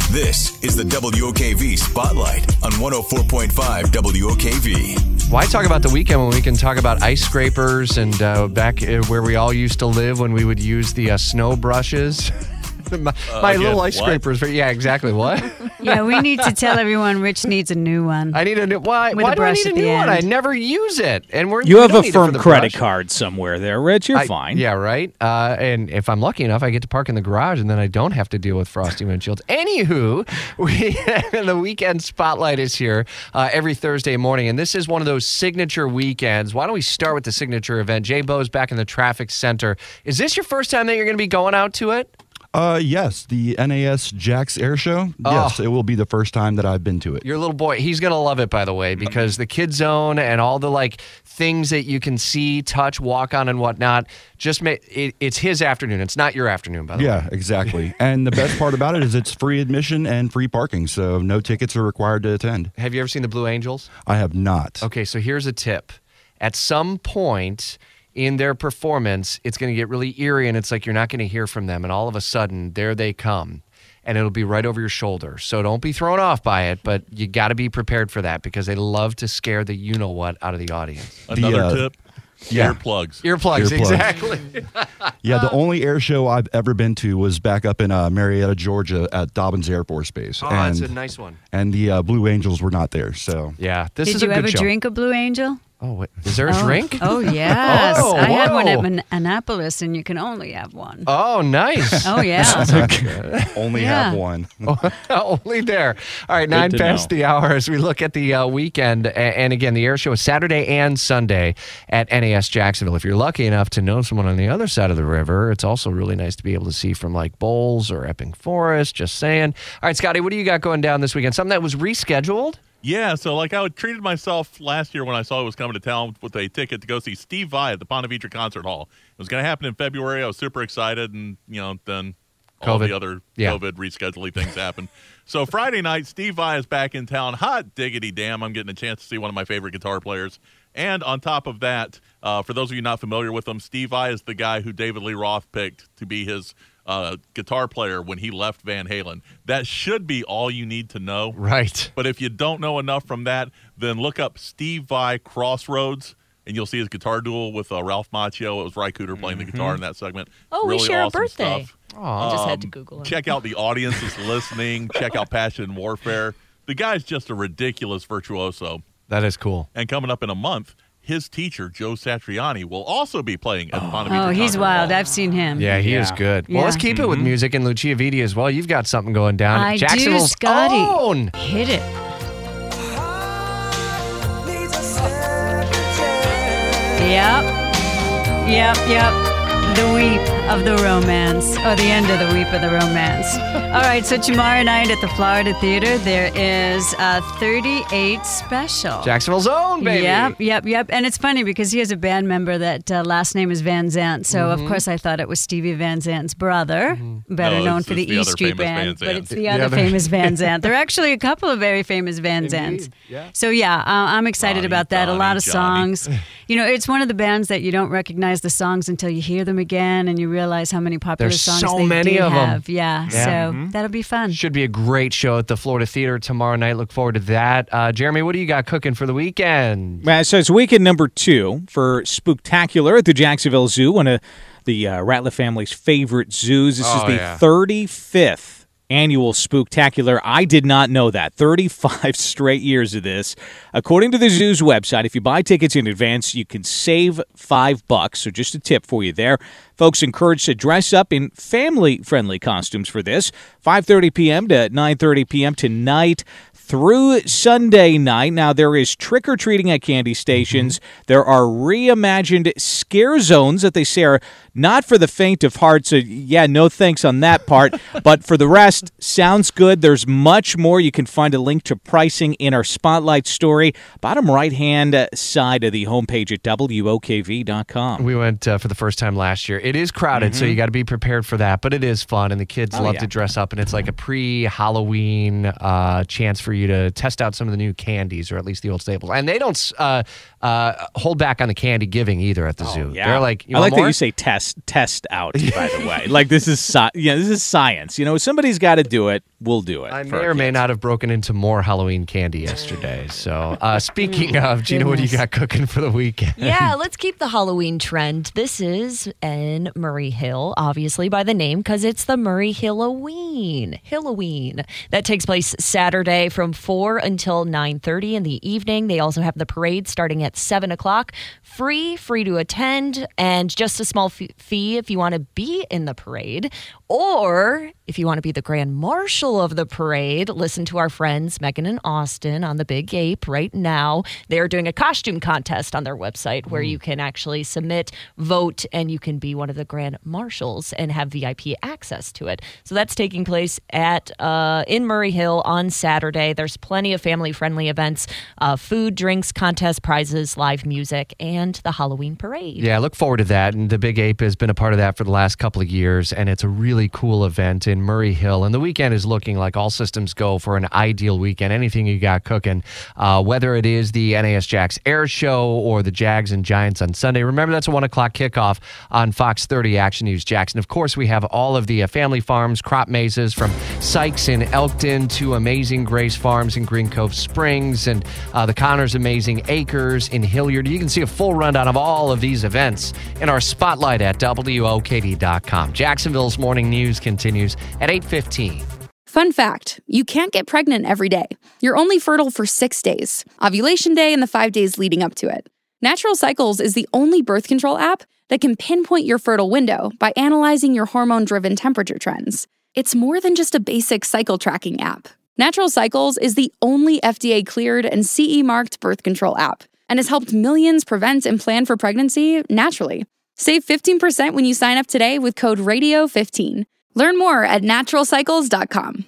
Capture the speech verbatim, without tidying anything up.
This is the W O K V Spotlight on one oh four point five W O K V. Why talk about the weekend when we can talk about ice scrapers and uh, back uh, where we all used to live when we would use the uh, snow brushes? my uh, my again, little ice what? scrapers. Yeah, exactly. What? Yeah, we need to tell everyone Rich needs a new one. I need a new. Why? With Why a do I brush need a at the new one? end. I never use it, and we're You we have don't a need it for firm the credit brush. card somewhere there, Rich. You're I- fine. Yeah, right. Uh, and if I'm lucky enough, I get to park in the garage, and then I don't have to deal with frosty windshields. Anywho, we the weekend spotlight is here uh, every Thursday morning, and this is one of those signature weekends. Why don't we start with the signature event? Jay Bo's back in the traffic center. Is this your first time that you're going to be going out to it? Uh, yes, the N A S Jax Air Show. Yes, Oh. it will be the first time that I've been to it. Your little boy, he's going to love it, by the way, because the kid zone and all the like things that you can see, touch, walk on, and whatnot, just ma- it, it's his afternoon. It's not your afternoon, by the way. Yeah, exactly. And the best part about it is it's free admission and free parking, so no tickets are required to attend. Have you ever seen the Blue Angels? I have not. Okay, so here's a tip. At some point in their performance, it's going to get really eerie, and it's like you're not going to hear from them, and all of a sudden, there they come, and it'll be right over your shoulder. So don't be thrown off by it, but you got to be prepared for that because they love to scare the you-know-what out of the audience. Another uh, tip, yeah. earplugs. Earplugs, Earplugs. exactly. Yeah, the only air show I've ever been to was back up in uh, Marietta, Georgia at Dobbins Air Force Base. Oh, and, that's a nice one. And the uh, Blue Angels were not there, so. Yeah, this Did is you a good ever show. drink a Blue Angel? Oh, wait. Is there a oh. drink? Oh, yes. Oh, I had one at whoa. An- Annapolis, and you can only have one. Oh, nice. Oh, yeah. Only Yeah. have one. Only there. All right, nine to past know. the hour as we look at the uh, weekend. A- And again, the air show is Saturday and Sunday at N A S Jacksonville. If you're lucky enough to know someone on the other side of the river, it's also really nice to be able to see from like Bowles or Epping Forest. Just saying. All right, Scotty, what do you got going down this weekend? Something that was rescheduled? Yeah, so like I treated myself last year when I saw he was coming to town with a ticket to go see Steve Vai at the Ponte Vedra Concert Hall. It was going to happen in February. I was super excited, and, you know, then all COVID. the other Yeah. COVID rescheduling things happened. So Friday night, Steve Vai is back in town. Hot diggity damn, I'm getting a chance to see one of my favorite guitar players. And on top of that, uh, for those of you not familiar with him, Steve Vai is the guy who David Lee Roth picked to be his uh, guitar player when he left Van Halen. That should be all you need to know. Right. But if you don't know enough from that, then look up Steve Vai Crossroads, and you'll see his guitar duel with uh, Ralph Macchio. It was Ry Cooder playing the guitar in that segment. Oh, we really share a awesome birthday. Stuff. I just had to Um, Google it. Check out The Audience is Listening. Check out Passion and Warfare. The guy's just a ridiculous virtuoso. That is cool. And coming up in a month, his teacher, Joe Satriani, will also be playing at the Ponte Vedra Oh, he's Concert wild. Hall. I've seen him. Yeah, he is Yeah. good. Well, let's Yeah. keep it with music and Lucia Vitti as well. You've got something going down. I do, Jacksonville's Scotty. own. Hit it. Yep. Yep, yep. The weep of the romance, or the end of the weep of the romance. All right, so tomorrow night at the Florida Theater, there is a thirty-eight special. Jacksonville's own, baby. Yep, yep, yep. And it's funny because he has a band member that uh, last name is Van Zant. So, Mm-hmm. of course, I thought it was Stevie Van Zant's brother, better No, known it's- for the it's the E other Street famous Band. Van But Zant. it's the The other other- famous Van Zant. There are actually a couple of very famous Van Zants. Indeed, yeah. So, yeah, uh, I'm excited Ronnie, about that. a lot Donnie, of Johnny. songs. You know, it's one of the bands that you don't recognize the songs until you hear them again and you realize how many popular There's songs so they many do of 'em. have. Yeah, Yeah. so that'll be fun. Should be a great show at the Florida Theater tomorrow night. Look forward to that. Uh, Jeremy, what do you got cooking for the weekend? Uh, so it's weekend number two for Spooktacular at the Jacksonville Zoo, one of the uh, Ratliff family's favorite zoos. This Oh, is the yeah. thirty-fifth annual Spooktacular. I did not know that. thirty-five straight years of this. According to the zoo's website, if you buy tickets in advance, you can save five bucks. So just a tip for you there. Folks encouraged to dress up in family-friendly costumes for this. five thirty p.m. to nine thirty p.m. tonight through Sunday night. Now, there is trick-or-treating at candy stations. Mm-hmm. There are reimagined scare zones that they say are not for the faint of heart. So, yeah, no thanks on that part. But for the rest, sounds good. There's much more. You can find a link to pricing in our Spotlight story, bottom right-hand side of the homepage at W O K V dot com. We went uh, for the first time last year. It is crowded, so you got to be prepared for that. But it is fun, and the kids Oh, love yeah. to dress up, and it's like a pre-Halloween uh, chance for you you to test out some of the new candies, or at least the old staples. And they don't uh, uh, hold back on the candy giving either at the Oh, zoo. yeah. They're like, you I want like more? that you say test test out, by the way. Like this is sci- yeah, this is science. You know, somebody's got to do it. We'll do it. I for may our or may kids. not have broken into more Halloween candy yesterday. So, uh, speaking of, Gina, what do you got cooking for the weekend? Yeah, let's keep the Halloween trend. This is in Murray Hill, obviously by the name, because it's the Murray Halloween. Halloween. That takes place Saturday from four until nine thirty in the evening. They also have the parade starting at seven o'clock. Free, free to attend, and just a small f- fee if you want to be in the parade. Or if you want to be the grand marshal of the parade, listen to our friends Megan and Austin on the Big Ape right now. They're doing a costume contest on their website where you can actually submit, vote, and you can be one of the grand marshals and have V I P access to it. So that's taking place at uh, in Murray Hill on Saturday. There's plenty of family-friendly events, uh, food, drinks, contest prizes, live music, and the Halloween parade. Yeah, I look forward to that. And the Big Ape has been a part of that for the last couple of years. And it's a really cool event in Murray Hill. And the weekend is looking like all systems go for an ideal weekend. Anything you got cooking, uh, whether it is the N A S Jax Air Show or the Jags and Giants on Sunday. Remember, that's a one o'clock kickoff on Fox thirty Action News Jackson. Of course, we have all of the uh, family farms, crop mazes from Sykes in Elkton to Amazing Grace Farms in Green Cove Springs and uh, the Connors Amazing Acres in Hilliard. You can see a full rundown of all of these events in our spotlight at W O K D dot com. Jacksonville's Morning News continues at eight fifteen. Fun fact, you can't get pregnant every day. You're only fertile for six days, ovulation day and the five days leading up to it. Natural Cycles is the only birth control app that can pinpoint your fertile window by analyzing your hormone-driven temperature trends. It's more than just a basic cycle tracking app. Natural Cycles is the only F D A-cleared and C E-marked birth control app and has helped millions prevent and plan for pregnancy naturally. Save fifteen percent when you sign up today with code radio fifteen. Learn more at natural cycles dot com.